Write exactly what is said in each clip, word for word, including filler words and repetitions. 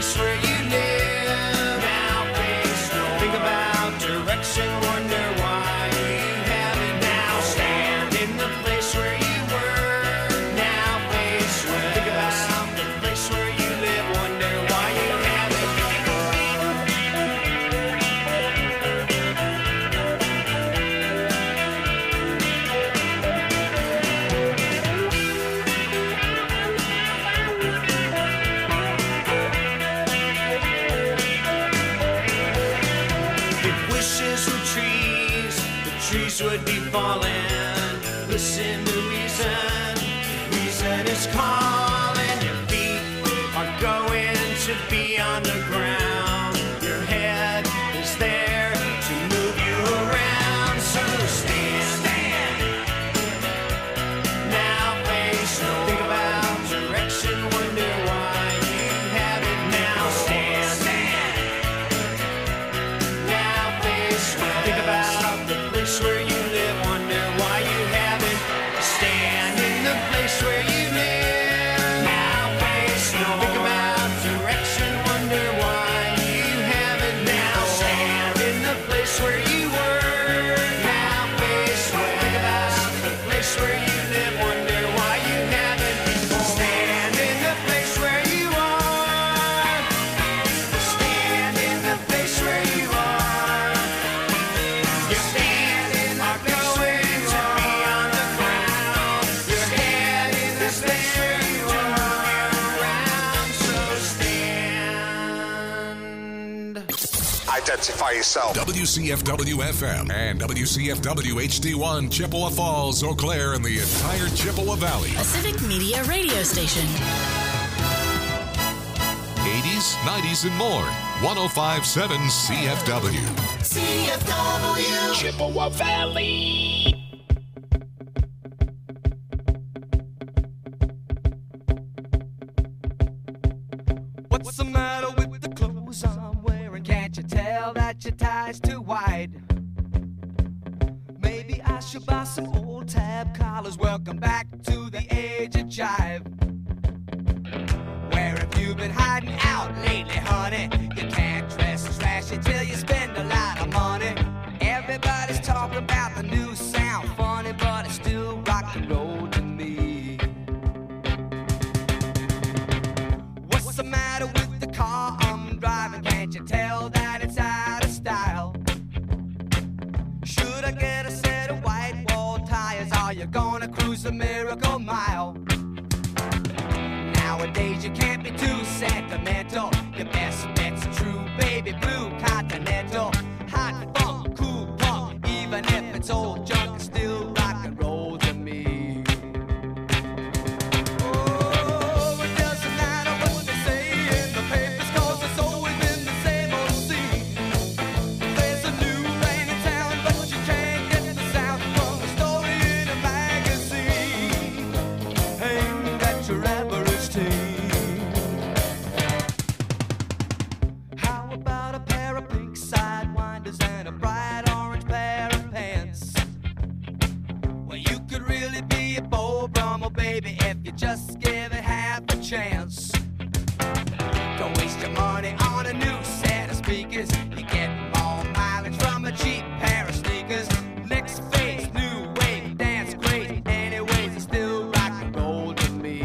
place where you live. Now face north. Think about direction, wonder why you have it. Now stand in the place where you were. Now face west. Think about the place where you live, wonder why you have it. If wishes were trees, the trees would be falling. Listen to reason, reason is calling. Your feet are going to be on the ground. Your head is there to move you around. So stand, stand. Now face north. Think about direction, wonder why you have it. Now stand, stand. Now face west. Think about the place where you live, wonder why you have it. Stand in the place where you live. Now face north. Think about direction, wonder why you have it. Now stand in the place where you were. Now face west. Think about the place where you live, wonder why you have it. Stand in the place where you are. Stand in the place where you are. Your feet are going to be on the ground. Your head in the place where you are. Around, so stand. Identify yourself. W C F W F M and W C F W H D one, Chippewa Falls, Eau Claire, and the entire Chippewa Valley. A civic media radio station. eighties, nineties, and more. one oh five point seven C F W. C F W. Chippewa Valley. What's the matter with the clothes I'm wearing? Can't you tell that your tie's too wide? Maybe I should buy some old tab collars. Welcome back to the age of jive. Where have you been hiding out lately, honey? You can't dress as flashy till you spend a lot of money. Everybody's talking about the new sound, funny, but it's still rock and roll to me. What's the matter with the car I'm driving? Can't you tell that it's out of style? Should I get a set of white wall tires? Are you gonna cruise the Miracle Mile? Nowadays you can't be too sentimental. Your best bet's a true baby blue Continental. Hot funk, cool punk, even if it's old junk, it's still rock and roll to me. Oh, it doesn't matter what they say in the papers, 'cause it's always been the same old scene. There's a new rain in town, but you can't get the sound from a story in a magazine aimed at your average teen. How about a pair of pink sidewinders and a bright orange pair of pants? Well, you could really be a Beau Brummel, baby, if you just give it half a chance. Don't waste your money on a new set of speakers. You get more mileage from a cheap pair of sneakers. Next phase, new wave, dance crazy. Anyways, it's still rock and roll to me.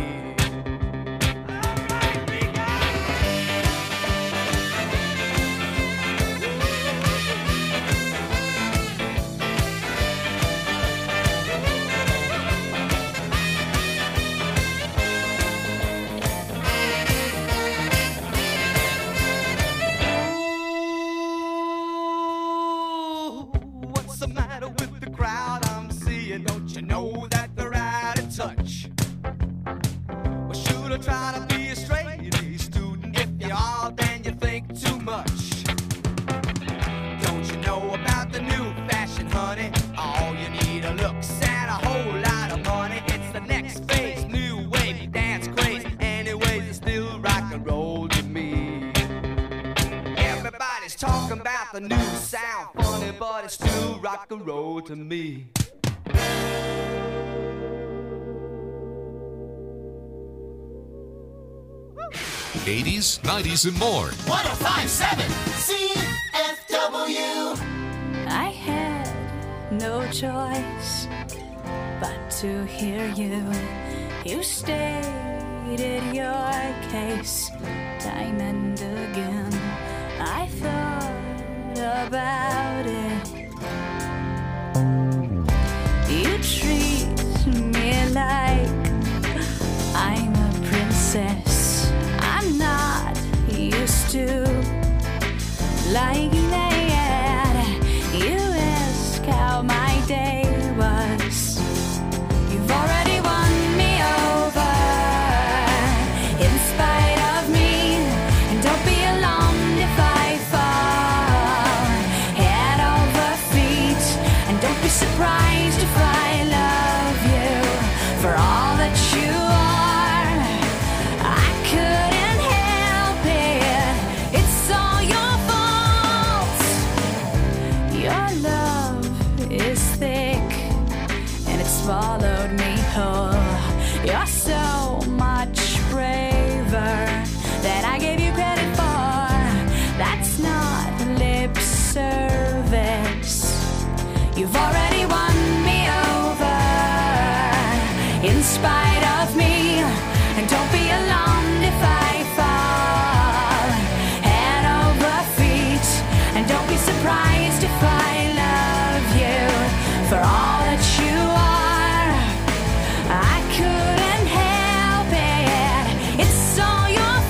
Ooh, what's the matter with the crowd I'm seeing? Don't you know that they're out of touch? Well, should I try to be a straight A student? If you are, then you think too much. Don't you know about the new fashion, honey? All you need are looks and a whole lot of money. It's the next phase, new wave, dance craze. Anyways, it's still rock and roll to me. Everybody's talking about the new sound, funny, but it's still rock and roll to me. eighties, nineties, and more. one oh five point seven C F W. I had no choice but to hear you. You stated your case time and again. I thought about it. You treat me like I'm a princess. I'm not used to like that. You ask how my day was. You've already won me over in spite of me. And don't be alarmed if I fall head over feet. And don't be surprised if I love you for all that you are. I couldn't help it. It's all your fault. Your love is thick and it's swallowed me whole. You're so much braver than I gave you credit for. That's not lip service. You've already won me over in spite of me. And don't be alarmed if I fall head over feet. And don't be surprised if I love you for all that you are. I couldn't help it. It's all your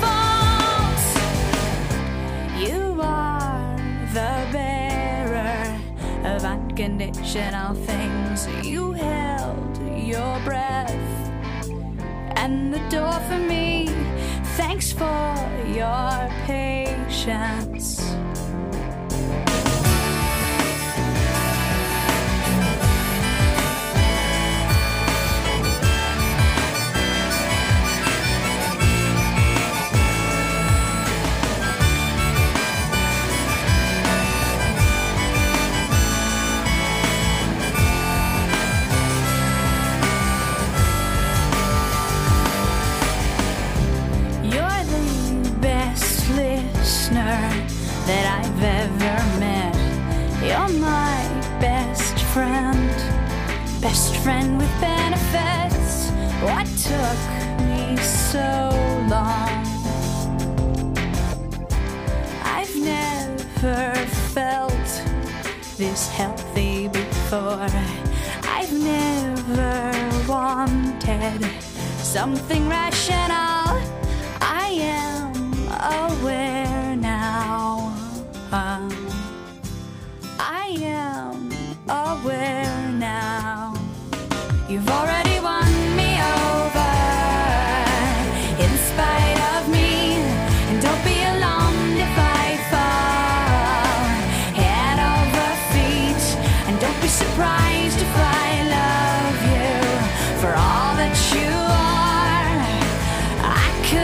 fault. You are the bearer of unconditional things. You held your breath and the door for me. Thanks for your patience. You're the best listener that I've ever met. You're my best friend, best friend with benefits. What took me so long? I've never felt this healthy before. I've never wanted something rational. I am aware now. Um, I am aware now. You've already won me over in spite of me. And don't be alarmed if I fall head over feet. And don't be surprised if I love you for all that you are. I could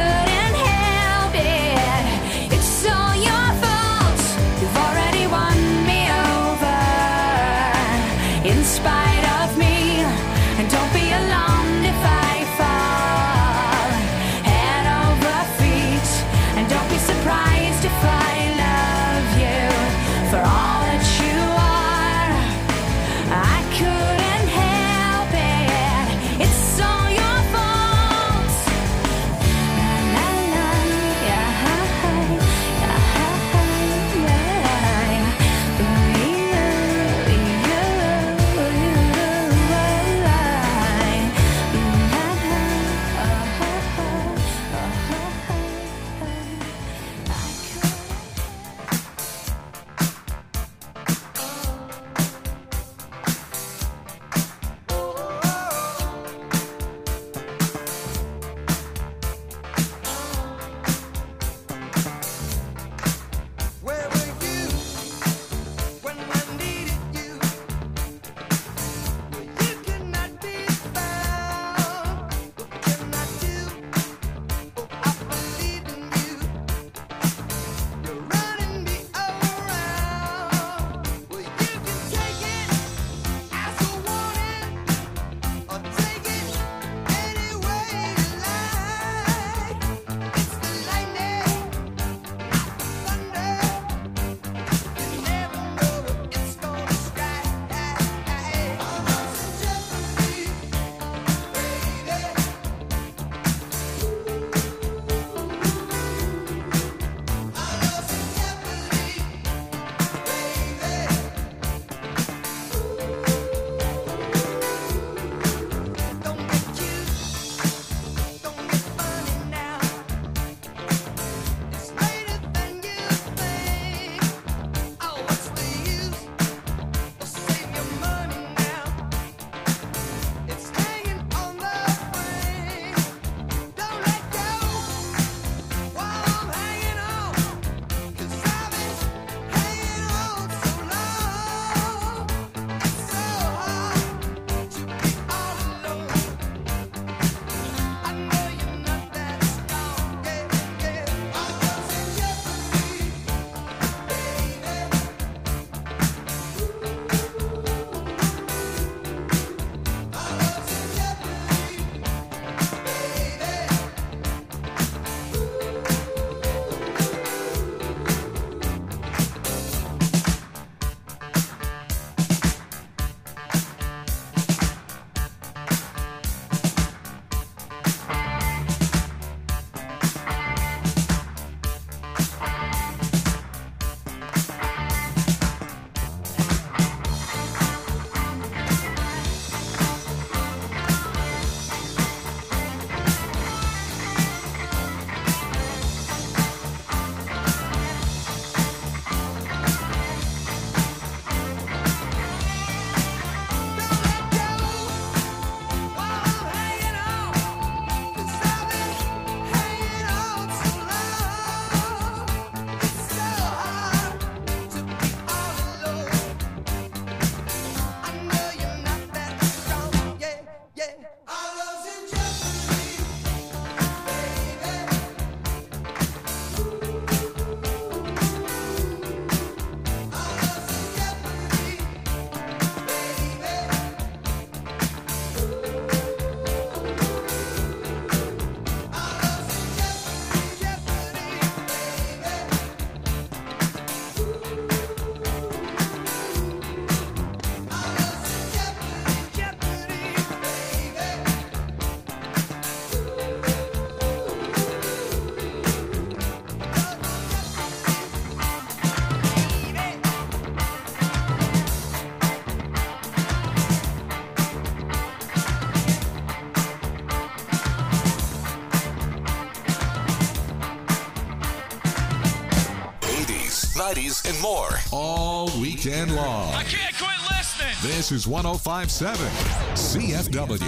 nineties, and more. All weekend long. I can't quit listening. This is one oh five point seven C F W.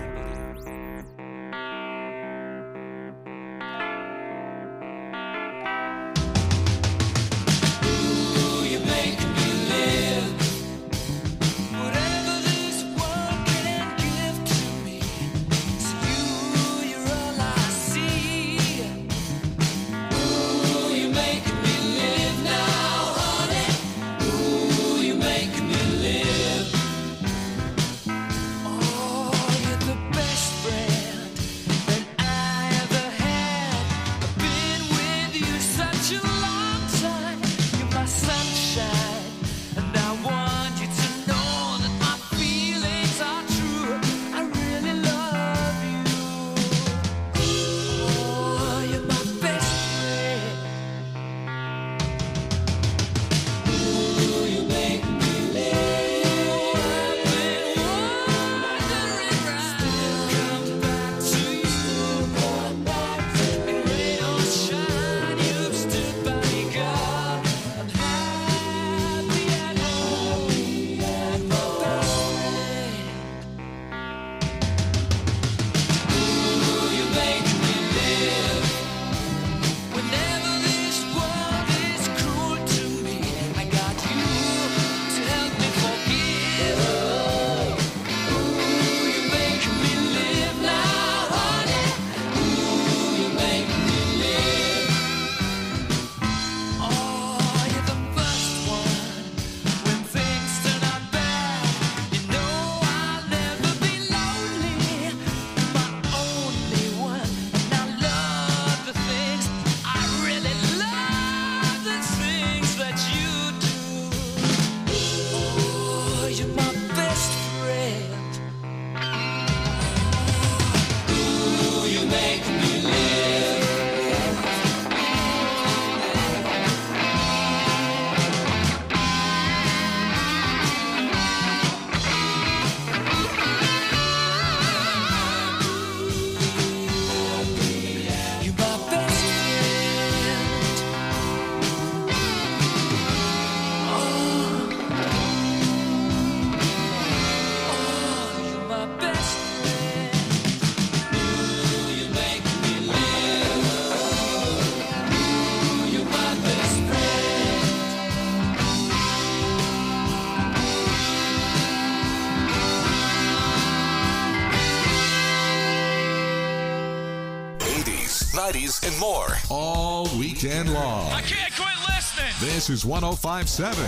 nineties, and more. All weekend long. I can't quit listening. This is one oh five point seven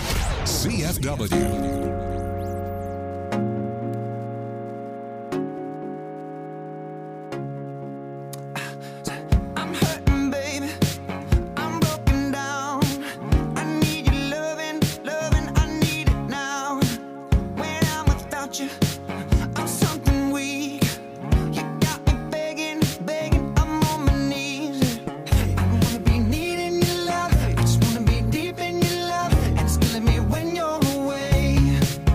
C F W. When you're away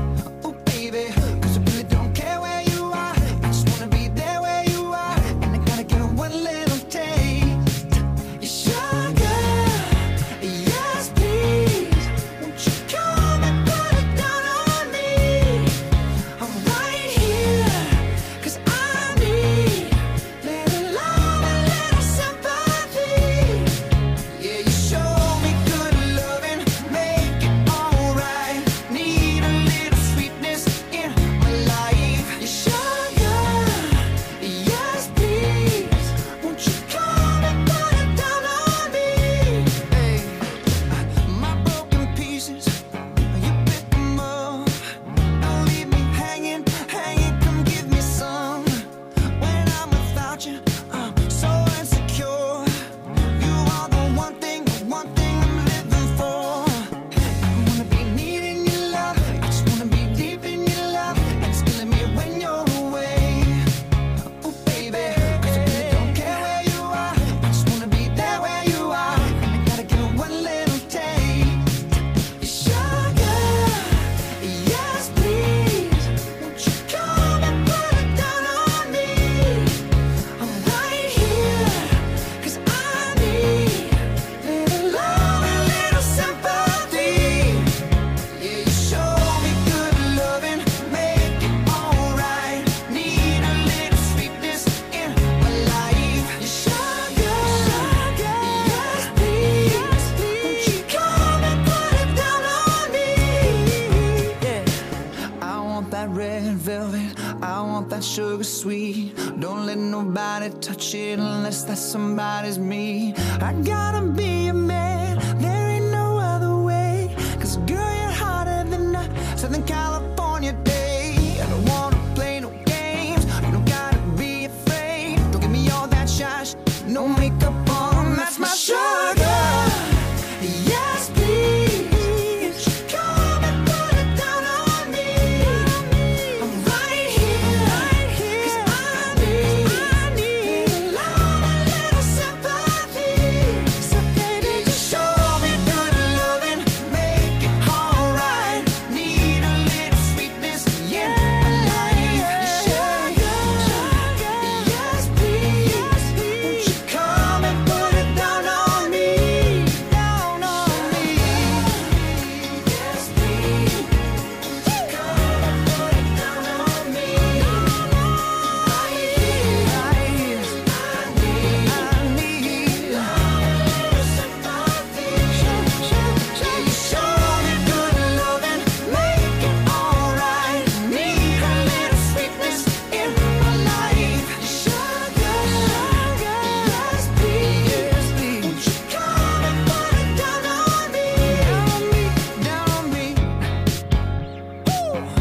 sweet. Don't let nobody touch it unless that somebody's me. I gotta be a man, there ain't no other way. Cause girl, you're hotter than a Southern California day. I don't wanna play no games, you don't gotta be afraid. Don't give me all that shy, no makeup on, that's my sugar. Yes, please, come and put it down on me. I'm right here, right here, 'cause I need, I need a lot, a little sympathy. So baby, just show me good loving, make it alright. Need a little sweetness in my life. Sugar, yes, please, won't you come and put it down on me, down on me. Yes, please, won't you come and put it down on me. Right here, right here, I need, I need a little sympathy. You show me good loving, make it alright. Need a little sweetness in my life. Sugar, yes, please, won't you come and put it down on me, down on me, down on me.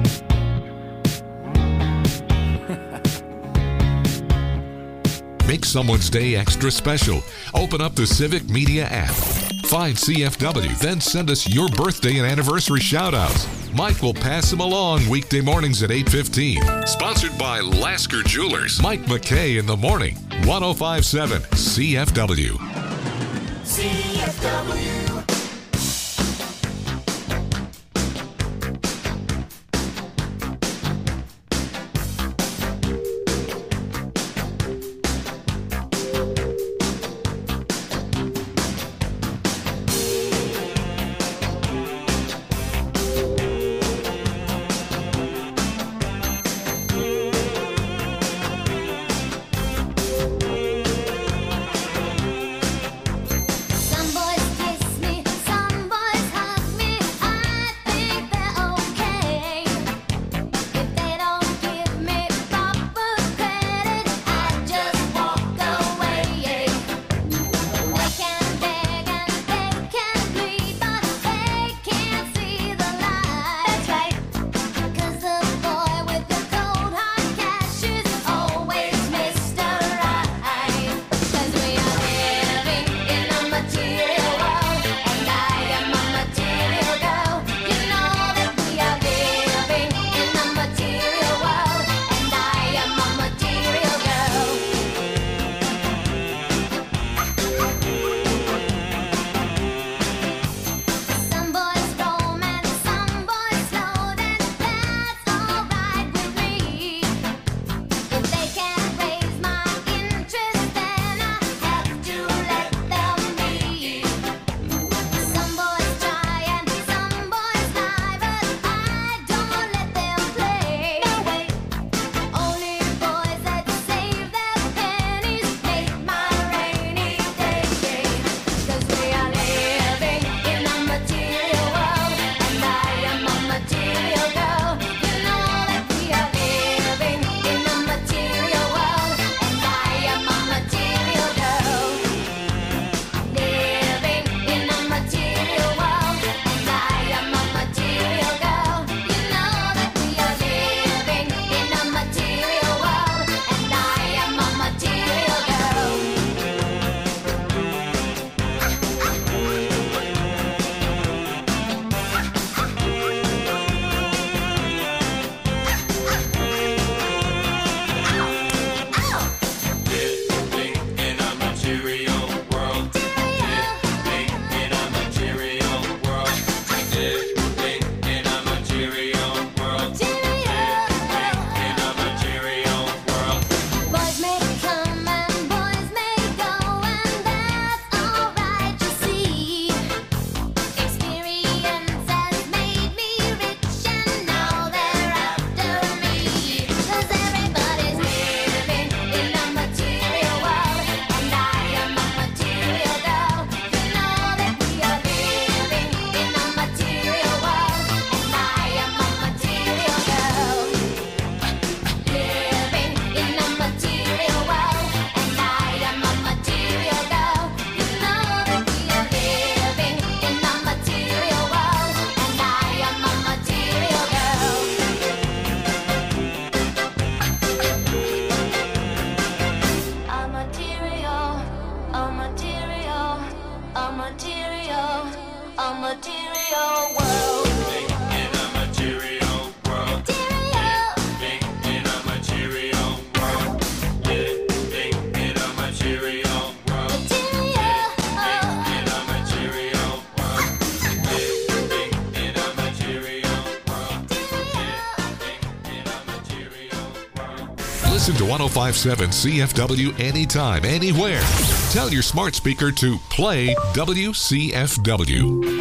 Make someone's day extra special. Open up the Civic Media app. Find C F W, then send us your birthday and anniversary shout-outs. Mike will pass them along weekday mornings at eight fifteen. Sponsored by Lasker Jewelers. Mike McKay in the morning. one oh five point seven C F W. C F W. Some boys kiss me a material world. Living in a material world. Living in a material world. Living in a material world. Living in a material world. Living in a material world. Living in a material world. Listen to one oh five point seven C F W anytime, anywhere. Tell your smart speaker to play W C F W.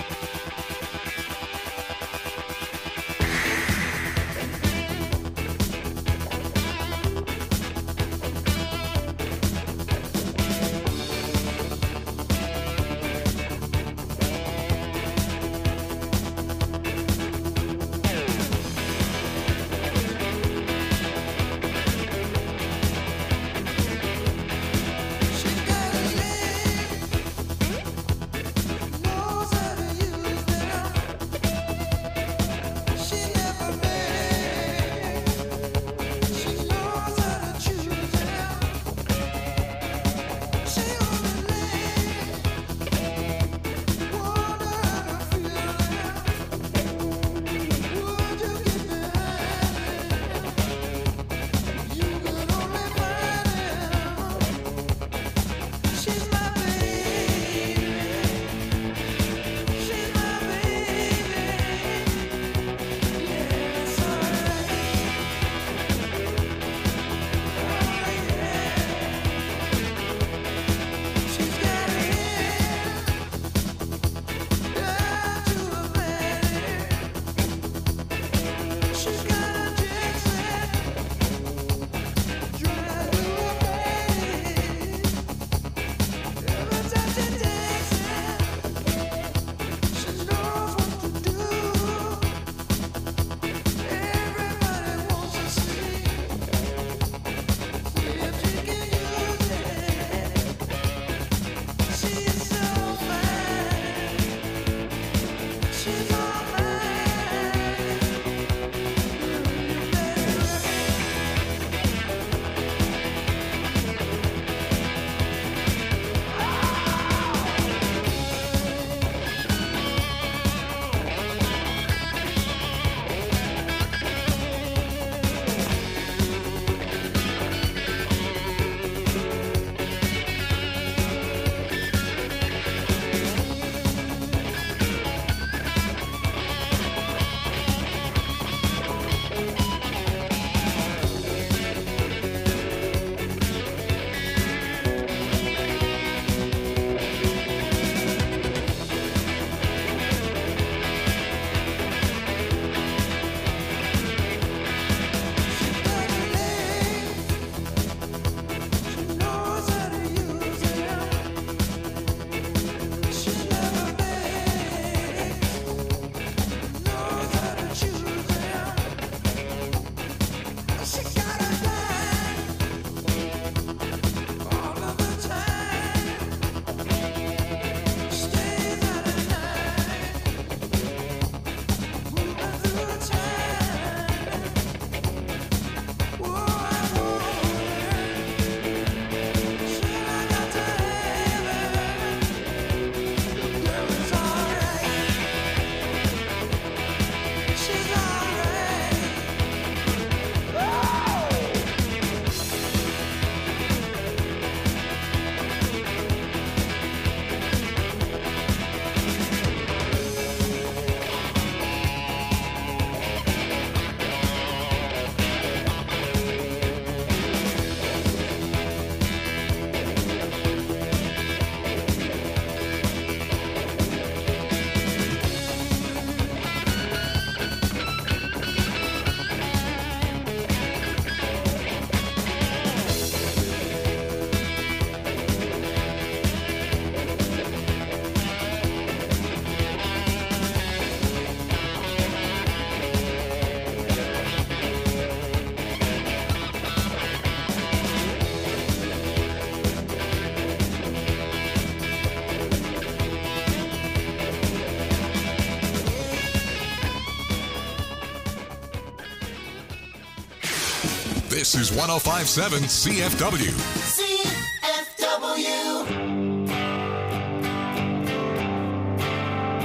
This is one oh five point seven C F W. C F W.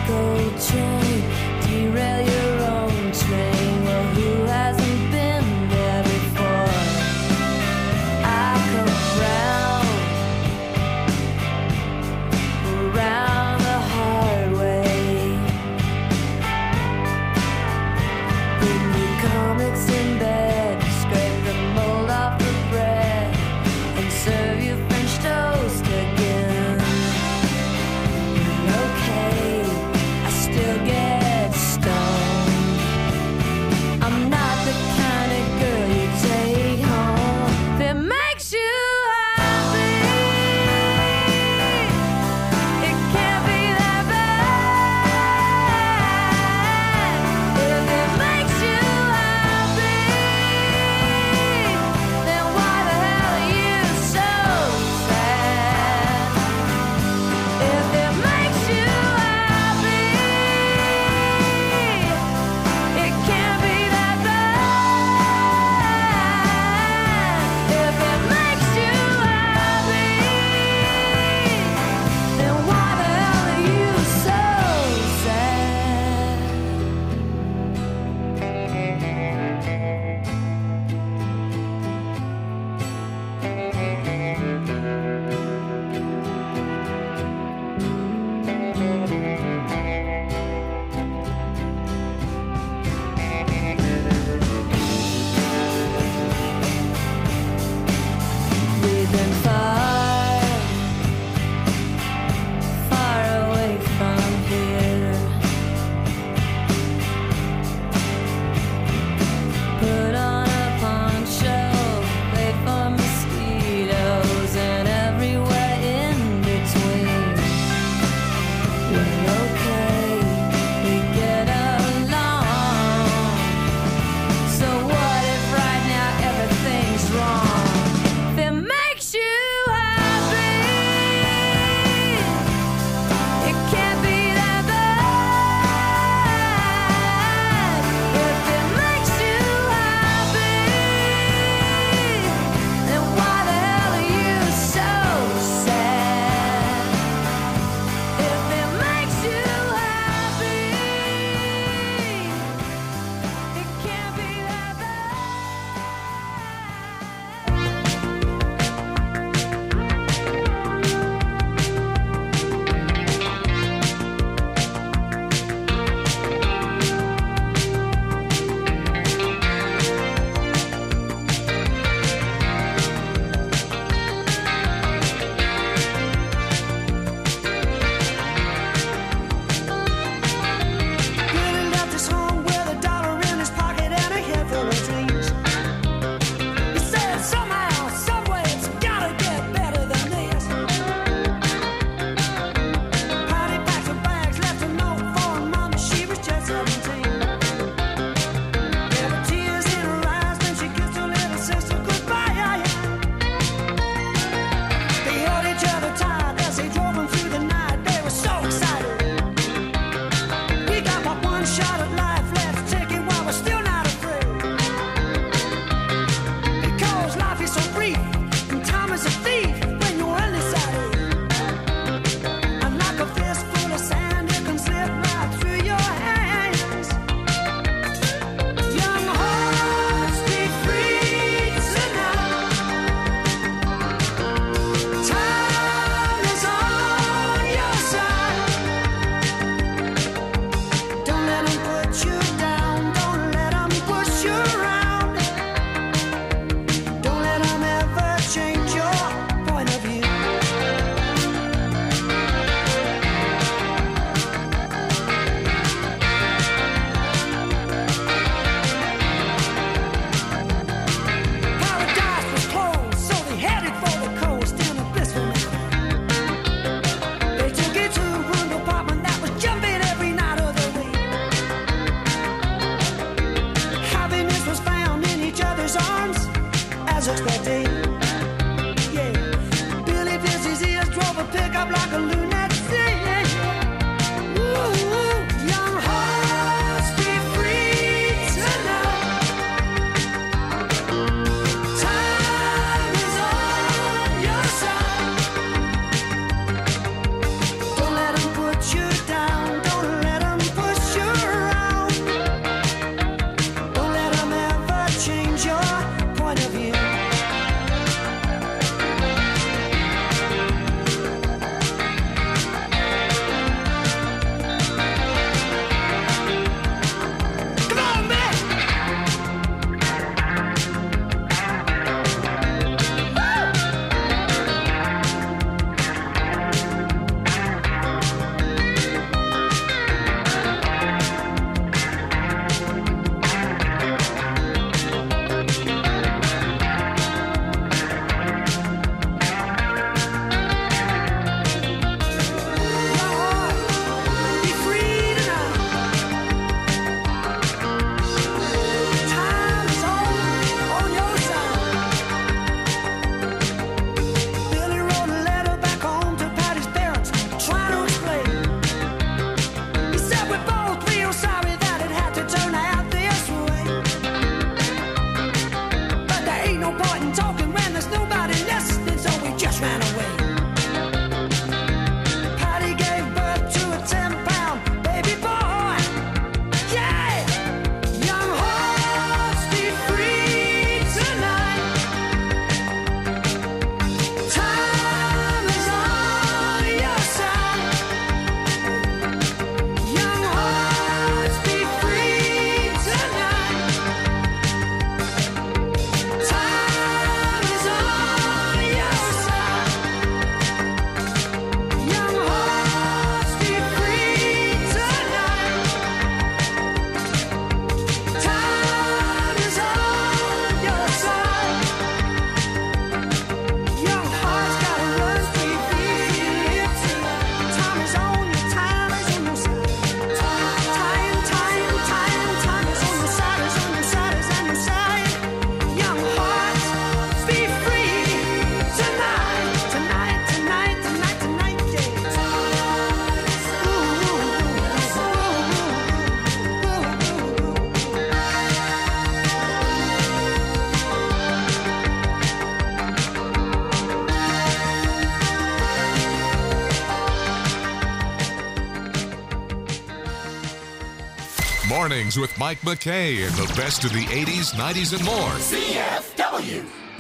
gold chain, derail your own train. Well, who hasn't been there before? I come round, around the hard way. Bring me comics in bed, scrape the mold off the bread, and serve you French toast again. Okay, I still get Mornings with Mike McKay and the best of the eighties, nineties, and more. C F W.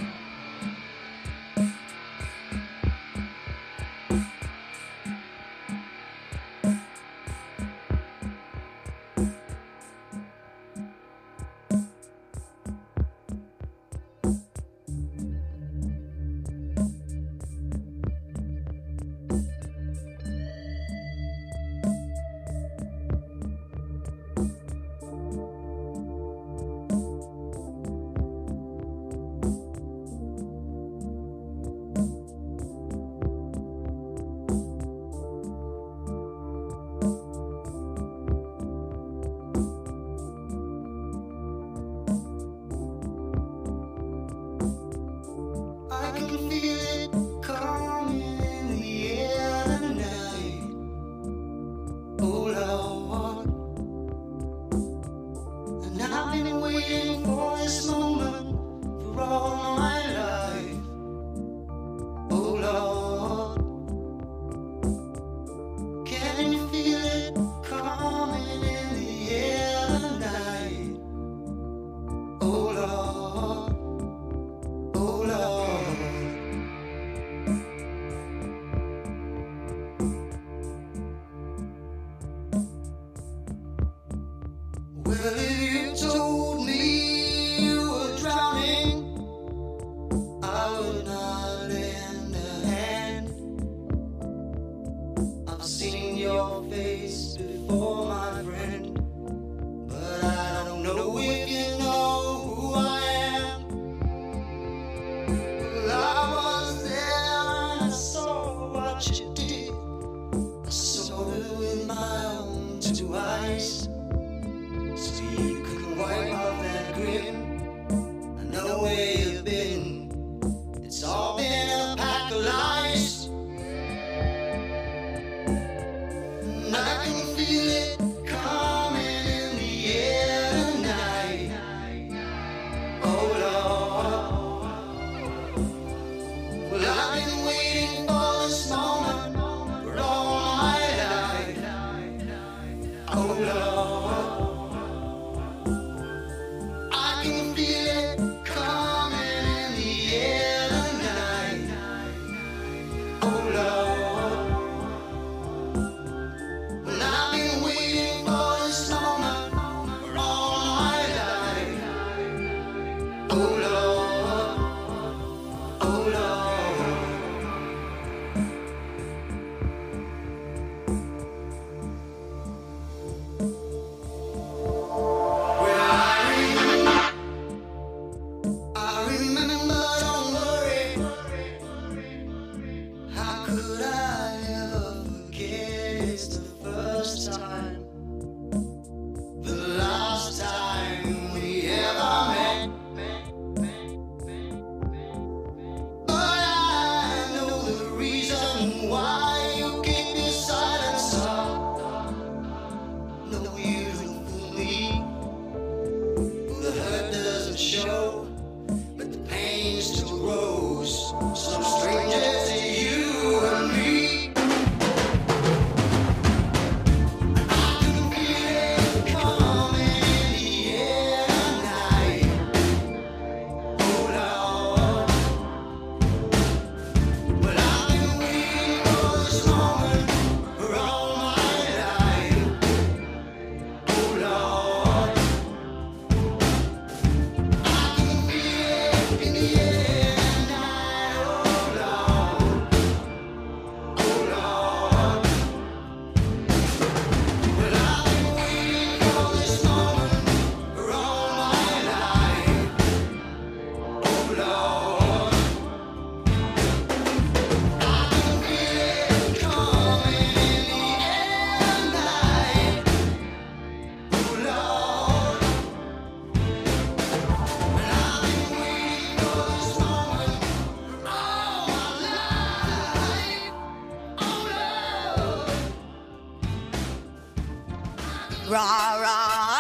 Ra ra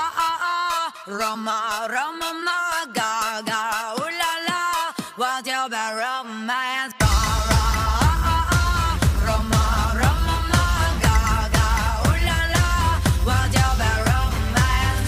ah Roma Roma ma ga ga ooh la la, what's your bad romance? Ra ra ah Roma Roma ma ga ga ooh la la, what's your bad romance?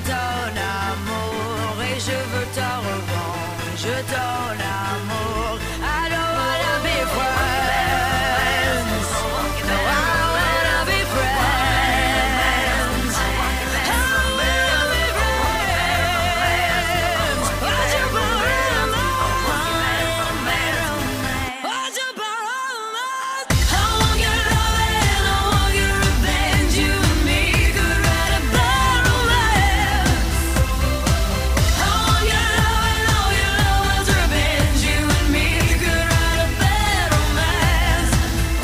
ton amour et je veux ta revanche. Ton amour, I don't wanna be friends. No, I wanna be friends. I wanna be friends. Why'd you borrow mine? Why'd you borrow mine? I want your love and I want your revenge. You and me could write a bad romance. I want your love and all your love's revenge. You and me could write a bad romance.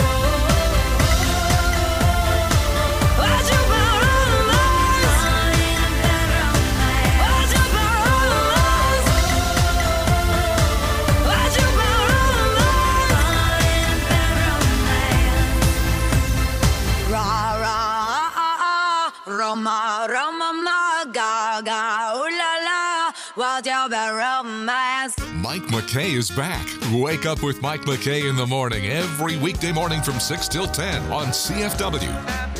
Why'd you borrow mine? Why'd you borrow mine? Why'd you borrow mine? Ra ra ah ah, Roma Roma ma ga ga, ooh la la, what's your bad romance? Mike McKay is back. Wake up with Mike McKay in the morning every weekday morning from six till ten on C F W.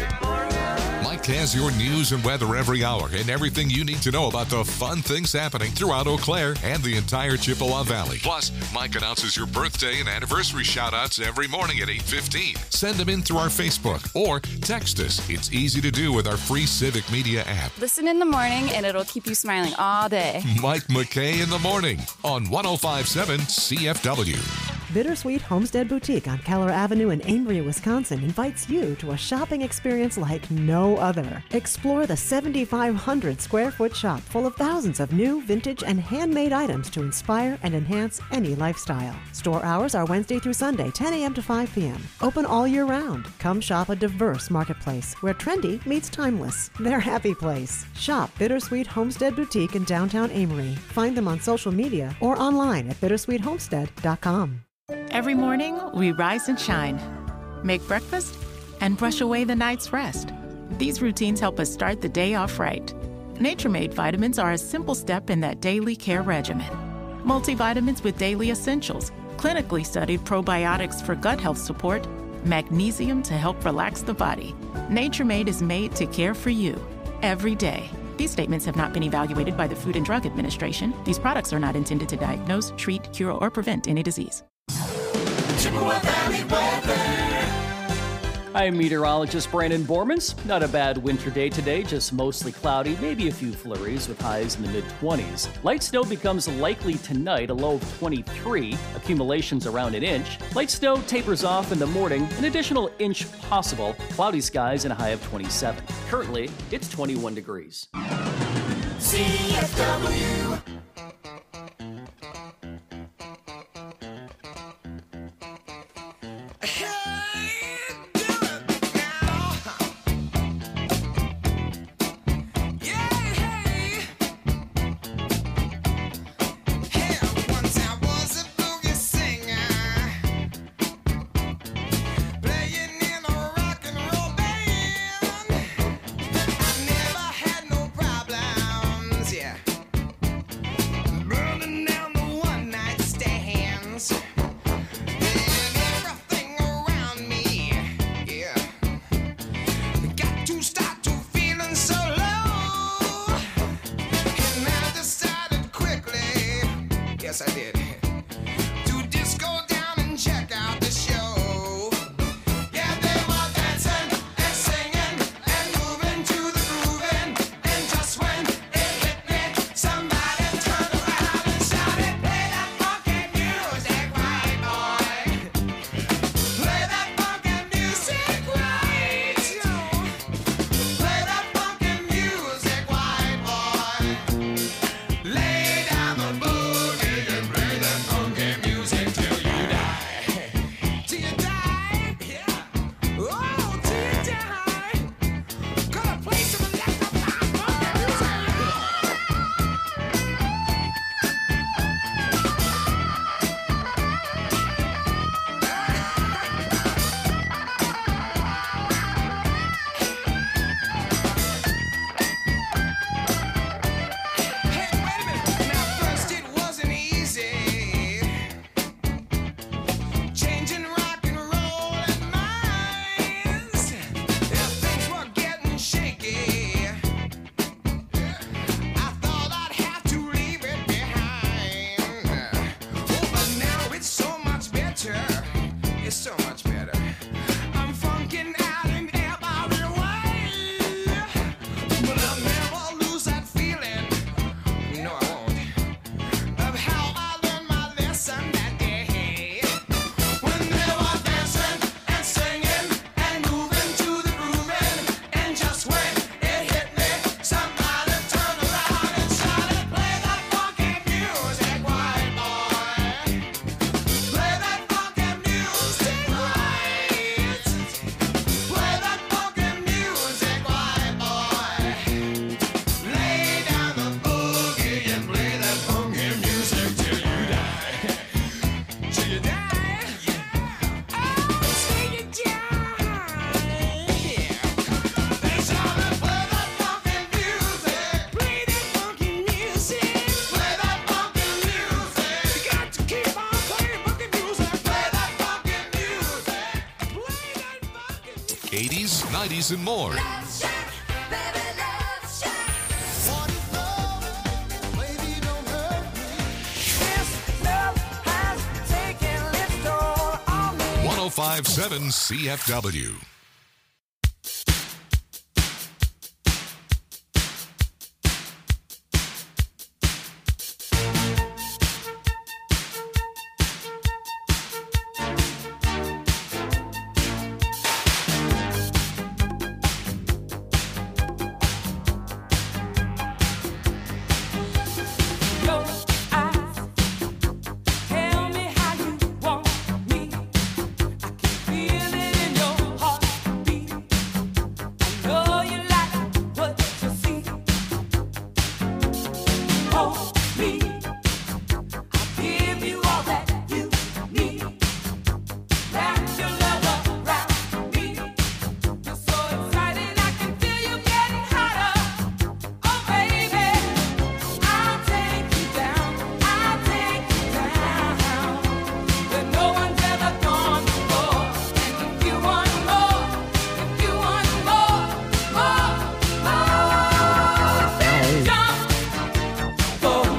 Mike has your news and weather every hour and everything you need to know about the fun things happening throughout Eau Claire and the entire Chippewa Valley. Plus, Mike announces your birthday and anniversary shout-outs every morning at eight fifteen. Send them in through our Facebook or text us. It's easy to do with our free Civic Media app. Listen in the morning and it'll keep you smiling all day. Mike McKay in the morning on one oh five point seven C F W. Bittersweet Homestead Boutique on Keller Avenue in Amory, Wisconsin invites you to a shopping experience like no other. Explore the seventy-five hundred square foot shop full of thousands of new, vintage, and handmade items to inspire and enhance any lifestyle. Store hours are Wednesday through Sunday, ten a.m. to five p.m. Open all year round. Come shop a diverse marketplace where trendy meets timeless. Their happy place. Shop Bittersweet Homestead Boutique in downtown Amory. Find them on social media or online at bittersweet homestead dot com. Every morning, we rise and shine, make breakfast, and brush away the night's rest. These routines help us start the day off right. Nature-Made vitamins are a simple step in that daily care regimen. Multivitamins with daily essentials, clinically studied probiotics for gut health support, magnesium to help relax the body. Nature-Made is made to care for you every day. These statements have not been evaluated by the Food and Drug Administration. These products are not intended to diagnose, treat, cure, or prevent any disease. Chippewa Valley weather. I'm meteorologist Brandon Bormans. Not a bad winter day today, just mostly cloudy, maybe a few flurries with highs in the mid-twenties. Light snow becomes likely tonight, a low of twenty-three, accumulations around an inch. Light snow tapers off in the morning, an additional inch possible, cloudy skies and a high of twenty-seven. Currently, it's twenty-one degrees. C F W. nineties, and more. one oh five point seven C F W. Go.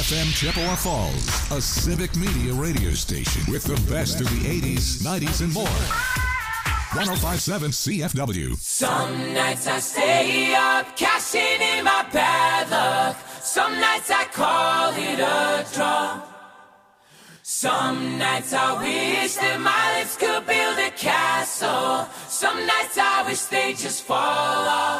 F M Chippewa Falls, a Civic Media radio station with the best of the eighties, nineties, and more. one oh five point seven C F W. Some nights I stay up, cashing in my bad luck. Some nights I call it a draw. Some nights I wish that my lips could build a castle. Some nights I wish they just fall off.